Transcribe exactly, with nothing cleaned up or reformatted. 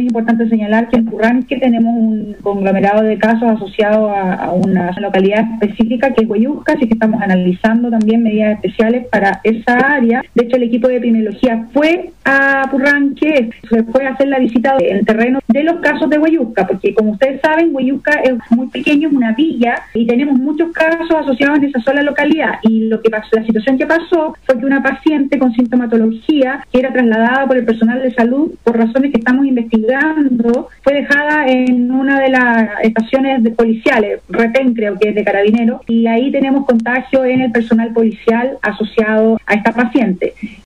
importante señalar que en Purranque tenemos un conglomerado de casos asociados a, a una localidad específica que es Huayusca, así que estamos analizando también medidas especiales para esa área. De hecho, el equipo de epidemiología fue a Purranque, se fue a hacer la visita en terreno de los casos de Huayusca, porque como ustedes saben, Huayusca es muy pequeño, es una villa, y tenemos muchos casos asociados en esa sola localidad. Y lo que pasó, la situación que pasó fue que una paciente con sintomatología que era trasladada por el personal de salud por razones que estamos investigando, fue dejada en una de las estaciones de policiales, Retén creo que es de Carabineros, y ahí tenemos contagio en el personal policial asociado a esta paciente.